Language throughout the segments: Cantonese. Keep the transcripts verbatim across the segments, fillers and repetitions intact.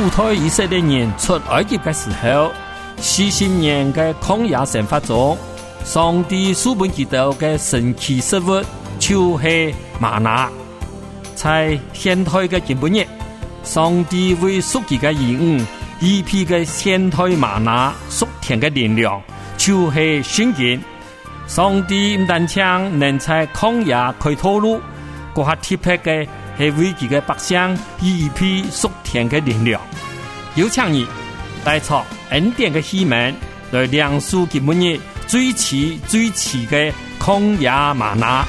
古代以色列人出埃及的时候，四十年的曠野生活中，上帝赐给他們的神奇食物就是嗎哪。在現代的今日，上帝為屬佢嘅兒女預備嘅現代嗎哪屬天嘅力量，就是聖經。上帝唔單止能在曠野開道路，嗰下特別嘅係為佢嘅百姓預備屬天嘅力量。有請你帶出恩典嘅希望，來亮出今日最遲最遲嘅曠野嗎哪。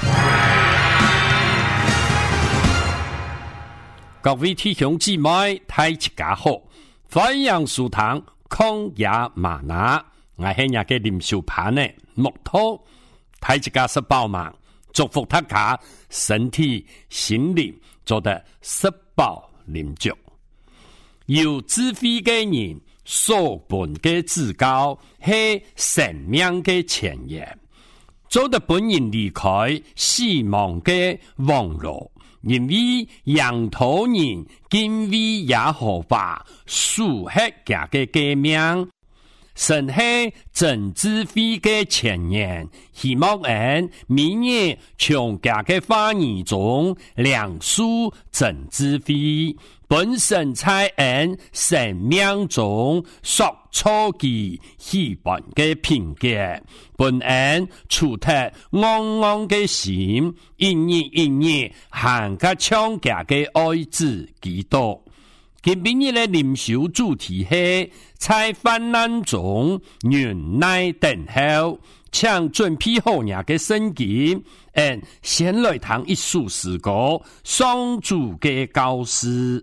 各位弟兄姊妹，大家好，歡迎收聽曠野嗎哪。我係日嘅林秀盤呢，木頭，大家是飽滿，祝福大家身體心靈做得食飽靈足。有智慧嘅人所本嘅至高係生命嘅前沿，做得本人離開死亡嘅網絡。因為羊駝人敬畏耶和華，屬黑家嘅誡命，神係真智慧嘅前沿，希望人明日從家嘅話語中亮出真智慧，本身在人生命中塑造其希望嘅品格，本人處得安安嘅心，一日一日行個창家嘅愛子基督。今日嘅靈修主題係在患難中忍耐等候，請準備好你嘅聖經，嗯，先來聽一首詩歌，上主嘅教師。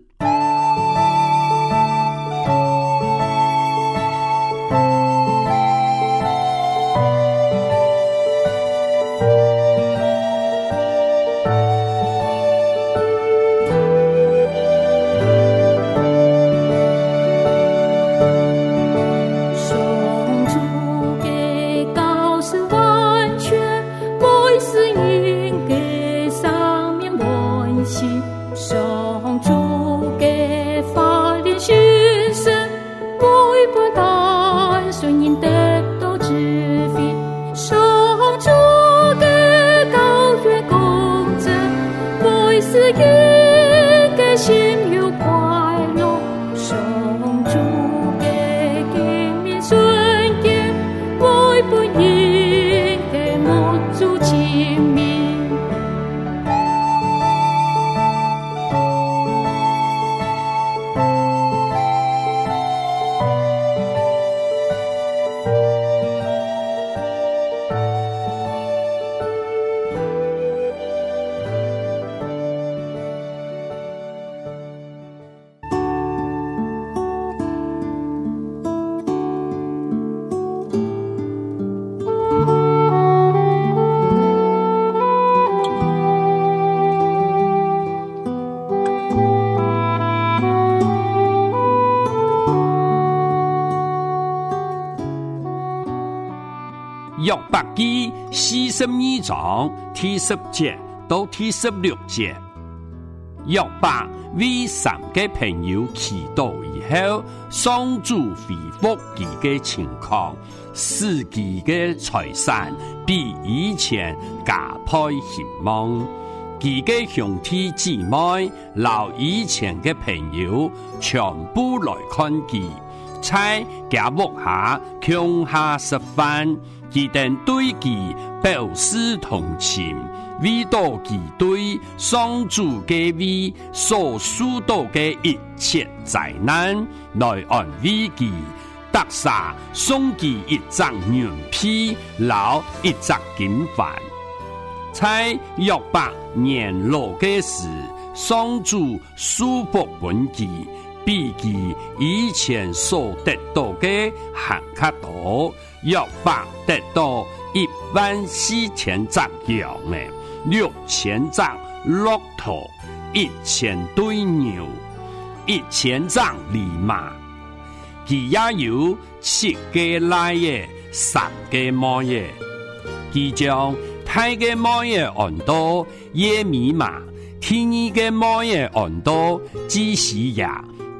約伯記四十二章第十節到第十六節，約伯為三個朋友祈禱以後，上主恢復佢嘅情況，使佢嘅財產比以前加倍興旺。佢嘅兄弟姊妹留以前嘅朋友全部來看佢，在家屋下共下食飯。佢哋對佢表示同情，為到佢對上主嘅位所受到嘅一切災難來安慰佢，特撒送佢一張羊皮，留一張金環。在約伯年老嘅時，上主賜福本佢，比佢以前所得到嘅還較多。約伯得到一萬四千隻羊呢，六千隻駱駝，一千對牛，一千隻驢馬。佢也有七個奶嘅，三個母嘅。佢將太個母嘅按到耶米瑪，第二個母嘅按到基西亞，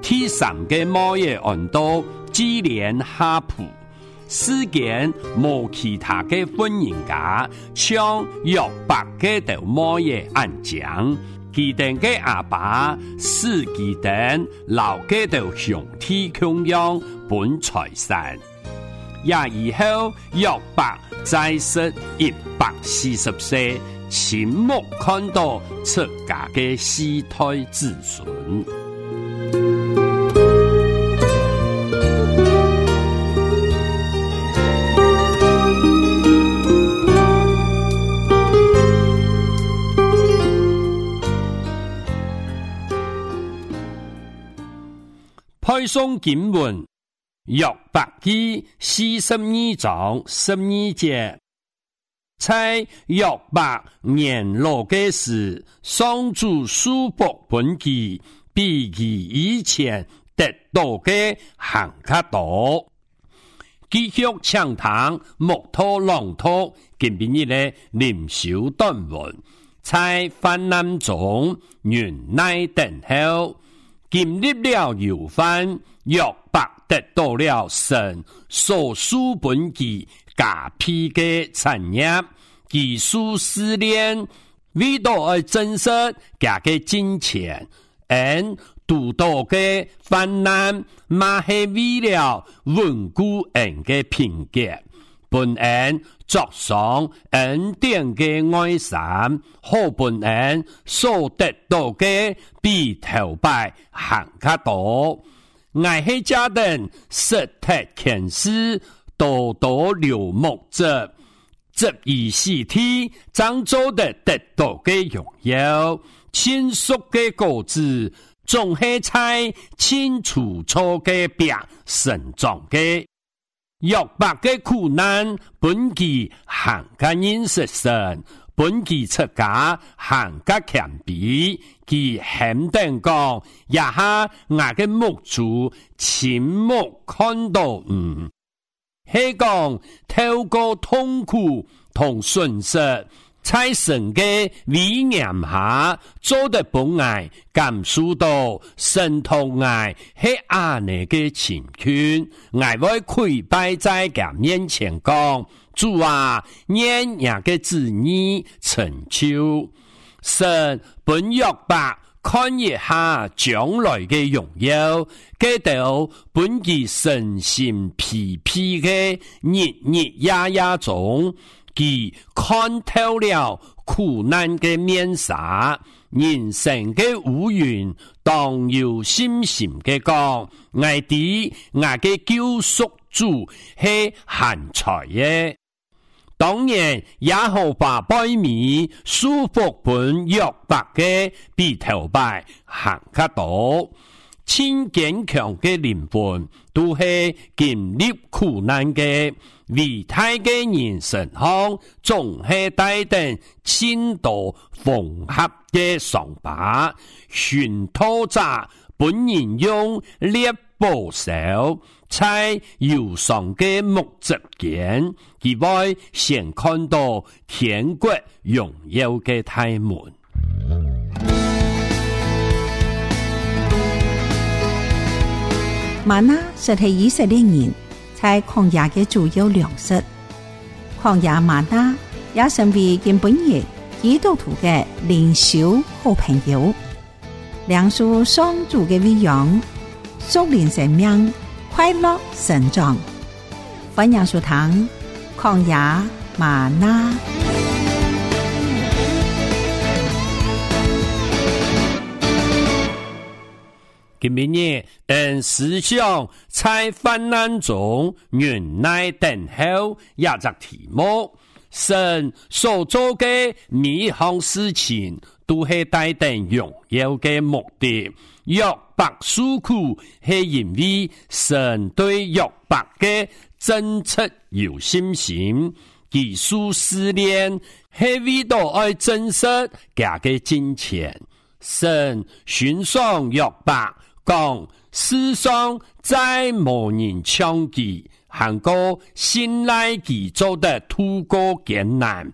第三個摩耶按到基連哈普，世間無其他嘅婚姻家像約伯嘅條摩耶按講，佢哋嘅阿爸使佢哋留嘅條兄弟供養本財產。也以後約伯在世一百四十歲，親目看到出家嘅四代子孫。配送經文約伯記四十二章十二節，在約伯年老嘅時，上主賜福本記，比佢以前得到嘅還較多。繼續暢談木頭朗讀，今日咧靈修短文，在患難中忍耐等候。經歷了憂患，約伯得到了神所賜本記加倍嘅產業，技術試煉，為到而真實加嘅金錢，而獨到嘅患難，嘛係為了穩固人嘅品格。本人作上恩典嘅愛心，好本人所得到嘅比頭擺還較多。愛係家人實體前世多多流目者，執以實體將做得得到嘅榮耀，親屬嘅果子總係在清楚錯嘅表成長嘅。約伯嘅苦難，本記行較認識神，本記出家行較謙卑，其肯定講，也下我嘅目主親目看到嗯，係講透過痛苦同損失，在神嘅威嚴下，做得本愛感受到神同愛係阿尼嘅情圈，愛會跪拜在佢面前講，主啊，願你嘅旨意成就。神本約伯看一下將來嘅榮耀，記到本記身心疲憊嘅日日夜夜中，佢看透了苦難嘅面紗，人生嘅烏雲，當有心心嘅講，愛啲愛嘅救贖主係限財嘅。當然也好把百米舒服本約伯嘅比頭擺行較多，親堅強嘅靈魂都係經歷苦難嘅，偉大嘅人生行總係帶定千多縫合嘅傷疤，尋討者本人用獵捕手，在憂傷嘅木質間，以外先看到天國榮耀嘅大門。 嗎哪實係以色列人在曠野嘅主要糧食，曠野嗎哪也成為根本日基督徒嘅靈修好朋友，兩書上主嘅威揚，屬靈生命快樂成長。歡迎收聽曠野嗎哪。 今日人思想在患難中忍耐等候，也隻題目，神所做嘅每項事情都係帶定榮耀嘅目的。約伯訴苦係因為神對約伯嘅真實有信心，技術試煉係為到愛真實假嘅金錢。神尋上約伯講，世上再無人像佢，行過信賴佢做得度過艱難，佢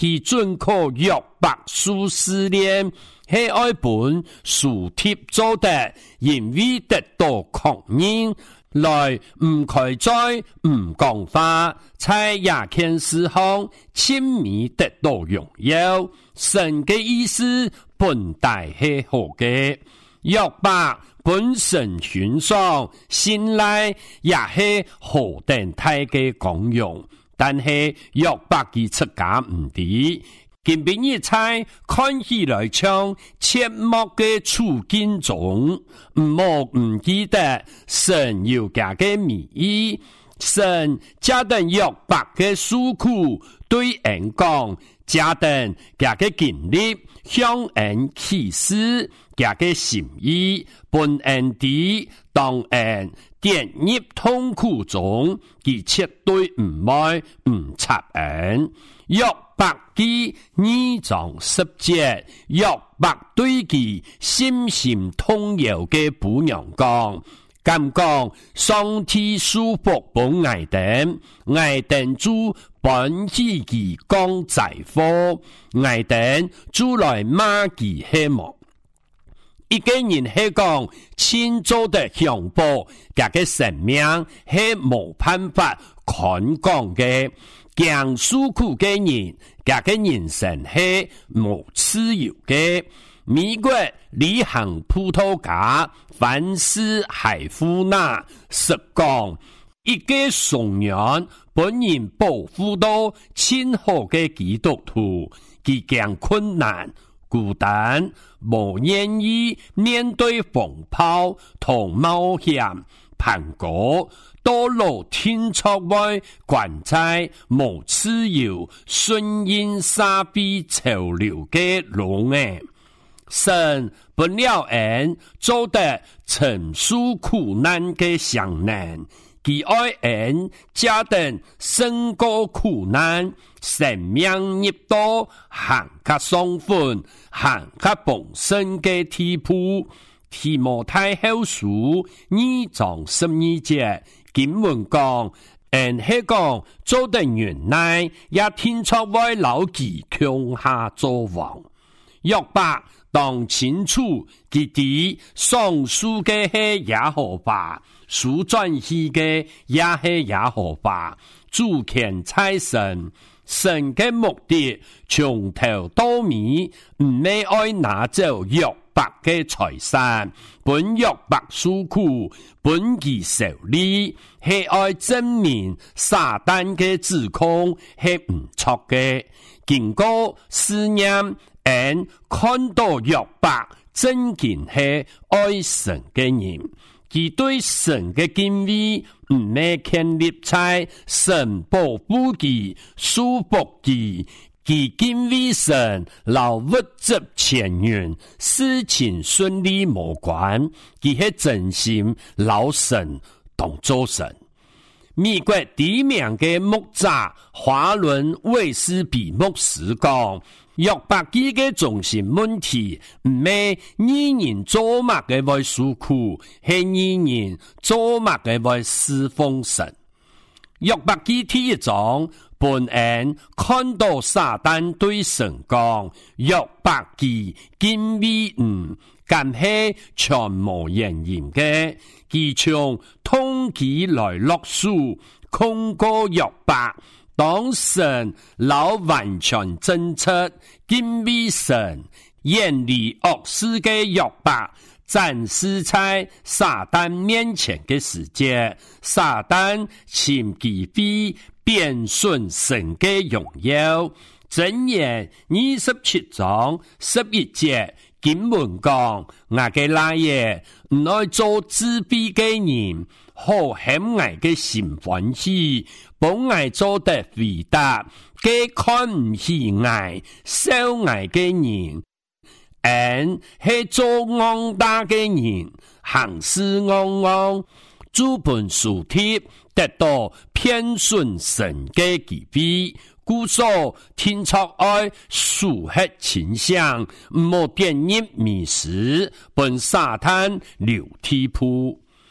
其准可約伯書試煉，係愛本書貼做得，因為得到確認，來唔開災唔講話，在亞件事項親密得到榮耀。神嘅意思本大係好嘅，約伯本身欣賞信賴也係好等待嘅功用。但係約伯佢出家唔啲，見俾你猜看起來像切莫嘅處境中，唔莫唔記得神要加嘅美意，神加等約伯嘅訴苦，對人講加等加嘅經歷，向人啟示加嘅心意，本人啲當人跌入痛苦中，佢絕對唔愛唔插人。約伯記二章十節，約伯對佢心心痛憂嘅婦娘講，咁講上帝舒服本愛等，愛等主本自己講在乎，愛等主來罵佢希望。一個人係講千做的香報，佢嘅生命係冇辦法看講嘅，講訴苦嘅人，佢嘅人生係冇自由嘅。美國旅行葡萄牙范斯海夫納實講，一個崇人本人保護到千好嘅基督徒，佢講困難孤單，無願意面對風暴同冒險，盼過多路天窗外關在無自由順應沙逼潮流嘅龍誒，神本了人做得承受苦難嘅相難，其愛人家等勝過苦難，生命入到行較雙份，行較豐盛嘅地步。提摩太後書二章十二節經文講，人係講做得原來也天出外老己強下作王。約伯當清楚佢哋上書嘅係耶和華，書轉去嘅也係耶和華，主權在神。神嘅目的從頭到尾唔係愛拿走約伯嘅財產，本約伯訴苦，本其受理，係愛證明撒旦嘅指控係唔錯嘅。經過思念，人看到約伯真正係愛神嘅人，佢對神嘅敬畏唔係建立在神保護佢、束縛佢，佢敬畏神，老物質前緣，事情順利無關，佢係真心老神當做神。美國知名嘅牧者華倫衛斯比牧師講，約伯記嘅中心問題唔係義人做乜嘅為訴苦，係義人做乜嘅為侍奉神。約伯記第一章本人看到撒旦對神講，約伯記敬畏唔但係全無原因嘅，佢從通緝來落書控告約伯，當神老完全正出敬畏神，遠離惡事嘅約伯，展示在撒旦面前嘅世界，撒旦請佢必變順神嘅榮耀。箴言二十七章十一節經文講，我嘅老爺唔愛做自卑嘅人，好險愛嘅心歡喜，本愛做得偉大，佢看唔起愛少愛嘅人，人係做戇大嘅人，行事戇戇，主本書貼得到偏順神嘅機會。故所天作愛屬黑傾向，莫變入迷失，本撒旦流體鋪。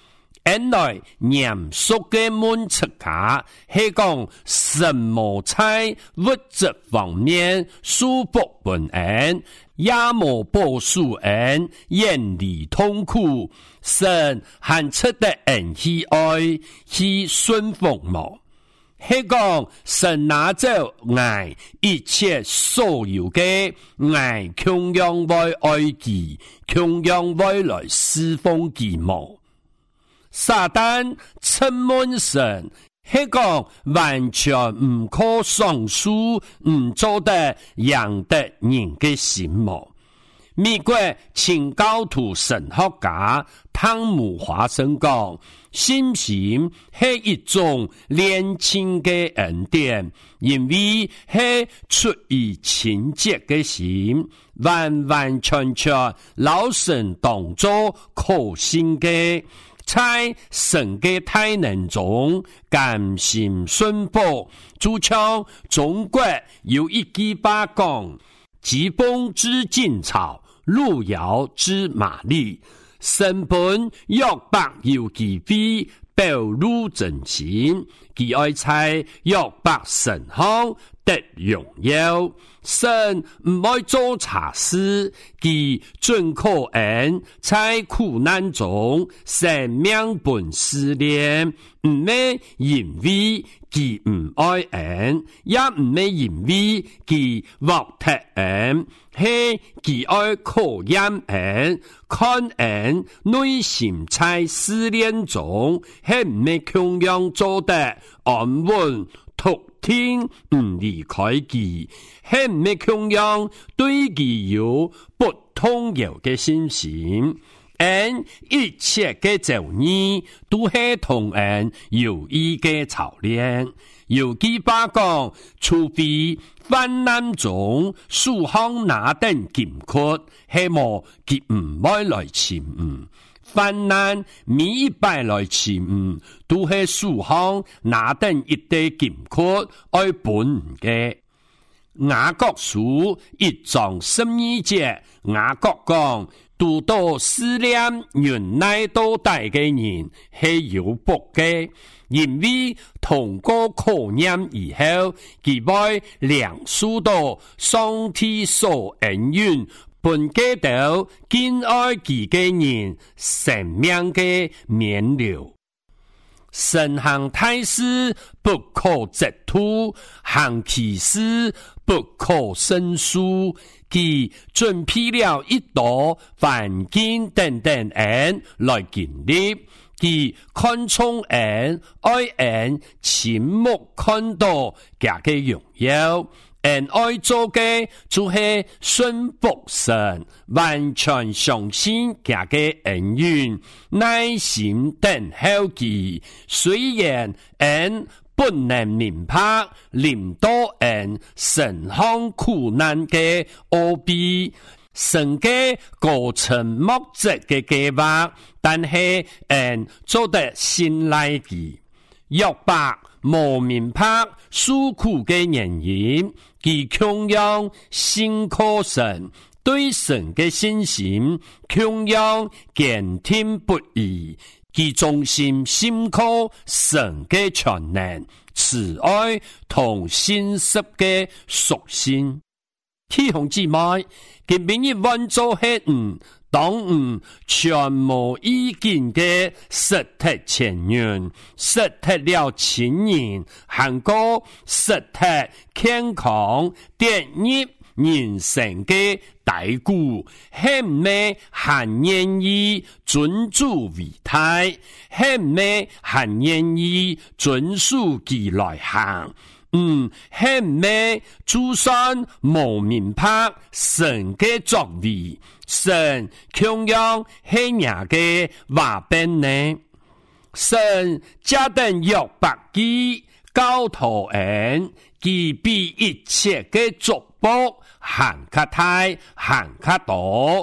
原來嚴肅嘅問出家係講什麼在物質方面舒服平安，也無報數恩，遠離痛苦，神還出得人去愛去順服無。係講神拿走愛一切所有嘅愛，窮樣為愛己，窮樣為來侍奉己無。撒旦稱問神，係講完全唔可上訴，唔做得贏得人嘅心無。美國清教徒神學家湯姆華生講，信心係一種連親嘅恩典，因為係出於親切嘅心，完完全全老神當作可信嘅。在神嘅大能中甘心順服，就像中國有一句話講，疾風知勁草，路遙知馬力。神本約伯有其非，表露真心，其愛在約伯身上得榮耀。神唔愛做差事，其准可恩在苦難中生命本試煉，唔係因為其唔愛恩，也唔係因為其獲得恩，係其愛考驗恩，看恩內心在試煉中，係唔係窮樣做得安穩突聽唔離開佢，係唔係窮樣對佢有不動搖嘅信心，而一切嘅造孽都係同人有意嘅操練。有幾把講，除非患難中樹行那等金窟，係無佢唔愛來침誤。患難每一擺來침誤，都係樹行那等一堆金窟愛本嘅。雅各書一章十二節，雅各講，拄到試煉忍耐到底嘅人係有福嘅，因為通過考驗以後，佢會領受到上帝所恩允，本給到敬愛佢嘅人生命嘅免流。神行大事不可直圖，行其事不可勝數。佢準備了一道環境等等恩來建立，佢看重恩愛恩，親目看到家嘅榮耀。恩愛做嘅就係順服神，完全相信家嘅恩怨，耐心等候佢。雖然恩不能明白臨到恩神行苦難嘅奧秘，神嘅過程目的嘅計劃，但係恩做得信賴佢。約伯無明白受苦嘅原因，佢窮樣信靠神，對神嘅信心窮樣堅定不移。佢忠心信靠神嘅全能、慈愛同信實嘅屬性。弟兄姊妹，佢明日揾做係唔當唔全無意見嘅實體前緣，實體了親人，韓國實體健康跌入人生嘅低谷，係咪還願意尊主為大，係咪還願意遵守佢來行？嗯，係咪就算無明白神嘅作為，神同樣係人嘅話變呢？神加等約伯記教徒恩，佢比一切嘅祝福行較大行較多，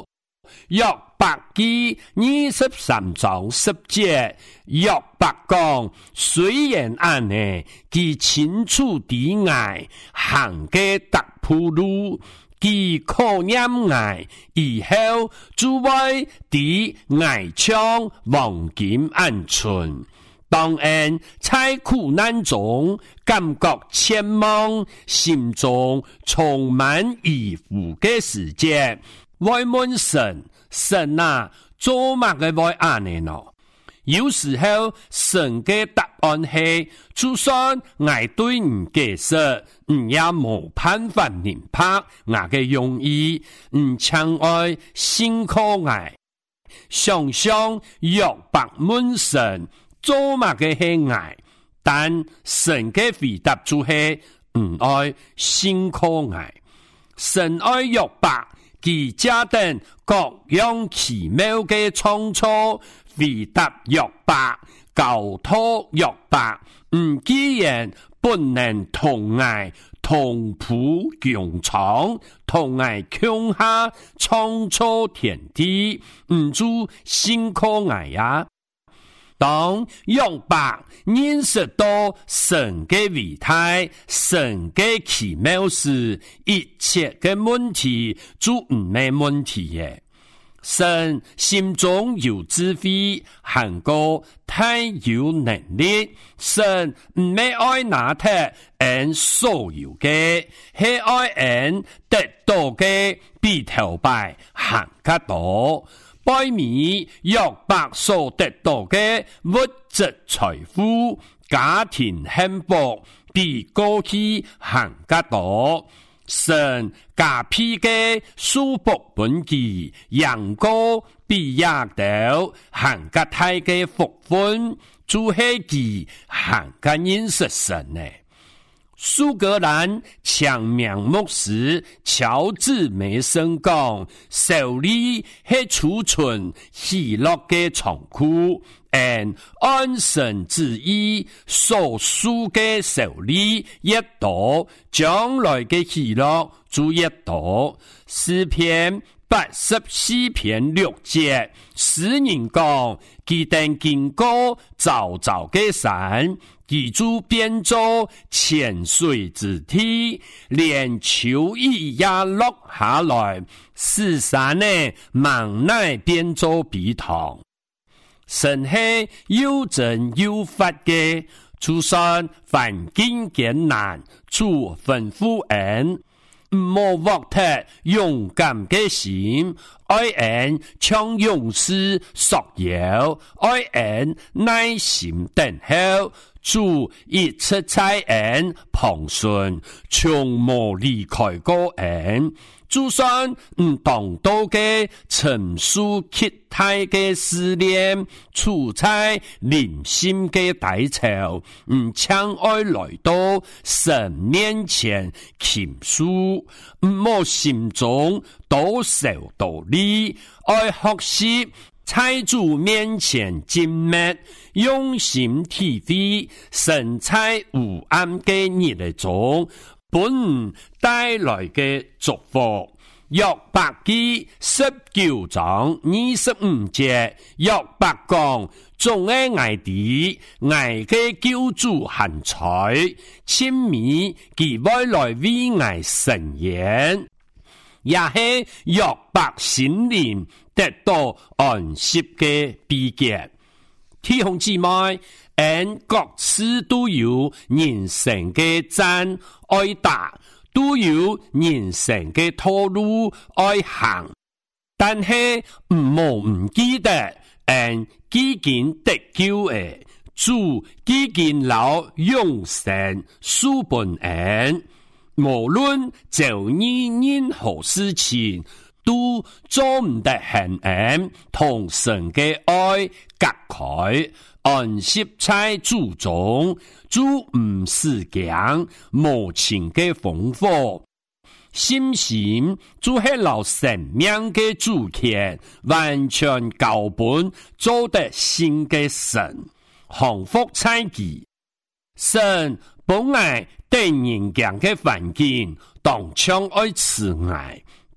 约伯記二十三章十節，約伯講：雖然按呢，佢清楚地愛行嘅特鋪路，佢考驗愛以後，就會地愛唱黃金安存。當然，在苦難中感覺千望，心中充滿疑惑嘅時節，會問神：神啊，做乜嘅會安尼呢？有時候神嘅答案係，就算我對唔解釋，唔也冇辦法明白我嘅用意，唔請愛辛苦我。想想約伯問神。做乜嘅係愛，但神嘅回答就係唔愛辛苦愛。神愛約伯，佢家等各樣奇妙嘅創造，回答約伯，交託約伯，唔既然不能同愛同譜共創，同愛共下創造天地，唔做辛苦愛呀。當約伯認識到神嘅偉大、神嘅奇妙時，一切嘅問題就唔係問題嘅。神心中有智慧，行過太有能力。神唔係愛拿得人所有嘅，係愛人得到嘅比頭拜行得多。拜米約伯所得到嘅物質財富、家庭幸福，比過去行得多。神加批嘅數卜本記，陽光比亞斗行得太嘅福分，就係佢行得認識神呢。蘇格蘭長命牧師喬治梅森講：勝利係儲存喜樂嘅倉庫，而按神旨意所屬嘅勝利越多，將來嘅喜樂就越多。詩篇八十四篇六節，詩人講：佢等經過沼沼嘅山，記住變作淺水之地，連秋雨也落下來，使山呢芒乃變作碧塘。神係有真有法嘅，就算環境艱難，主吩咐人唔好獲得勇敢嘅心，愛人像勇士索搖，愛人耐心等候。主一切在人旁順，從無離開過人。就算唔當到嘅陳述期待嘅思念，處在靈心嘅低潮，唔將愛來到神面前傾訴，唔好心中多受道理，愛學習在主面前靜默，用心體會神在無暗嘅日子中本帶來嘅祝福。約伯記十九章二十五節，約伯講：眾嘅愛弟，愛嘅救主恆在，親密佢會來為愛伸言，也係約伯心靈得到安息嘅秘訣。弟兄姊妹，人各自都有人生嘅讚愛打，都有人生嘅道路愛行，但係唔好唔記得，人已經得救嘅主已經留永生書本人，無論做你任何事情，都做唔得很人同神嘅愛隔開，安息在主中，主唔是講無情嘅豐富，心心就係留生命嘅主權，完全交本做得新嘅神，幸福在己。神本來對人間嘅環境，當將愛慈愛。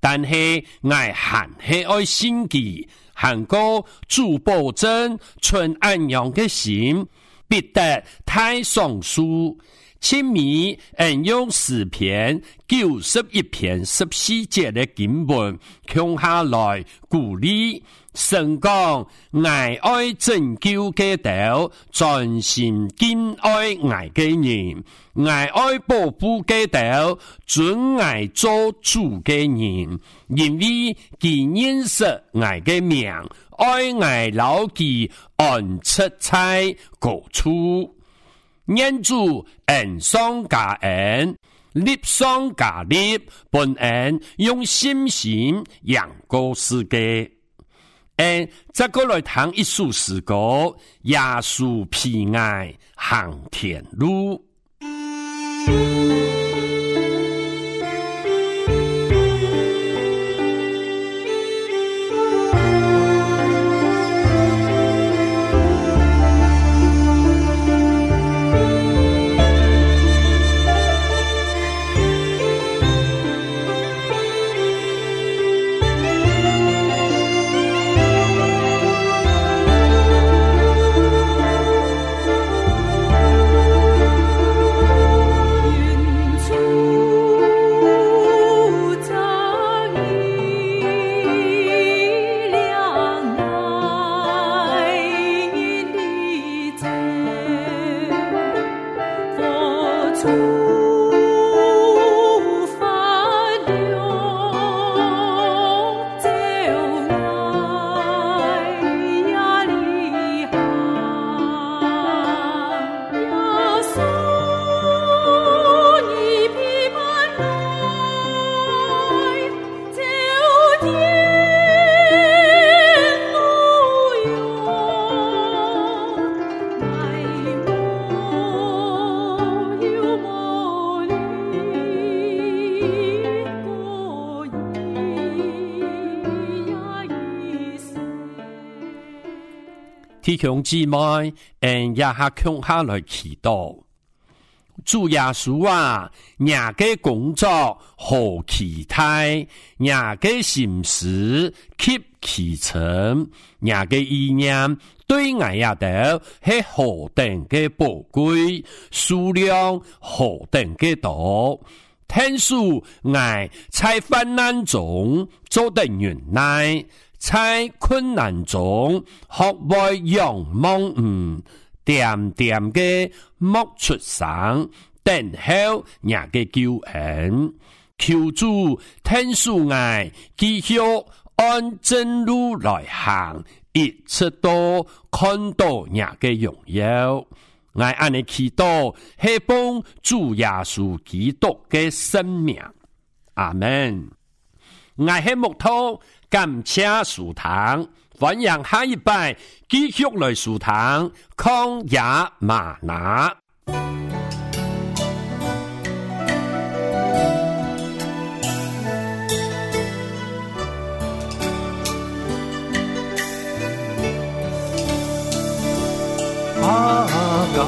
但是我還是愛心機，還個主保證存安陽嘅心，必得太上書。親密引用詩篇九十一篇十四節嘅經文，向下來鼓勵。神講，愛愛拯救嘅道，專心敬愛愛嘅人，愛愛保護嘅道，准愛做主嘅人，因為佢認識愛嘅名，愛愛牢記安出在高處，願主恩上加恩，力上加力，本恩用心心養過世界。誒，再過來談一首詩歌，耶穌披愛行天路。弟兄姊妹，嗯，也下向下來祈禱。主耶穌啊，你嘅工作何其大，你嘅心思極其深，你嘅意念對我也得係何等嘅寶貴，數量何等嘅多。天數愛在患難中做得忍耐，在困難中學會仰望唔點點嘅莫出聲，等候你嘅救恩。求主天數愛繼續按正路來行，一直都看到你嘅榮耀。我按你祈禱，希望主耶穌基督嘅生命。阿們。我係木頭，感謝書堂，歡迎下一拜繼續來書堂抗也嗎哪。 阿哥，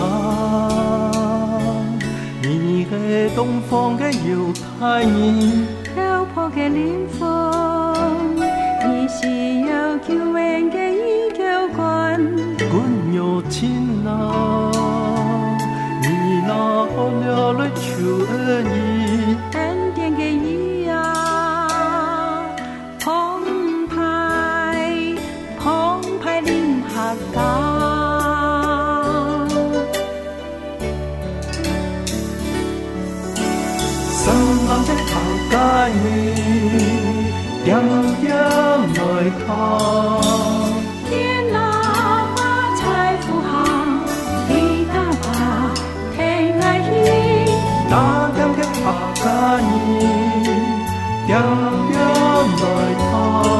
你係東方嘅猶太人， 漂泊嘅靈魂，你是有救恩嘅依靠冠， 君有情啊，你那可了來求恩義， 恩典嘅義啊，澎湃澎湃臨下港。 的頭家兒，點點來看， 天哪花彩富行，你大把聽愛意， 那點的頭家兒，點點來看。